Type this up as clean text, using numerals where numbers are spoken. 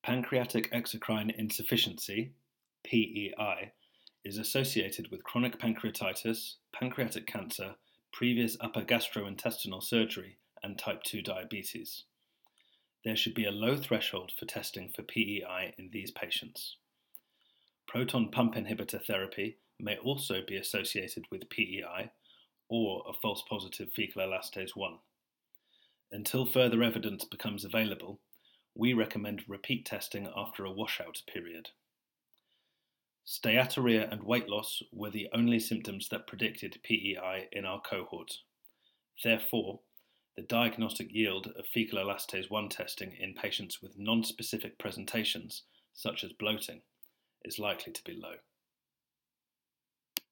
Pancreatic exocrine insufficiency, PEI, is associated with chronic pancreatitis, pancreatic cancer, previous upper gastrointestinal surgery, and type 2 diabetes. There should be a low threshold for testing for PEI in these patients. Proton pump inhibitor therapy may also be associated with PEI or a false positive fecal elastase 1. Until further evidence becomes available, we recommend repeat testing after a washout period. Steatorrhea and weight loss were the only symptoms that predicted PEI in our cohort. Therefore, the diagnostic yield of fecal elastase 1 testing in patients with non-specific presentations, such as bloating, is likely to be low.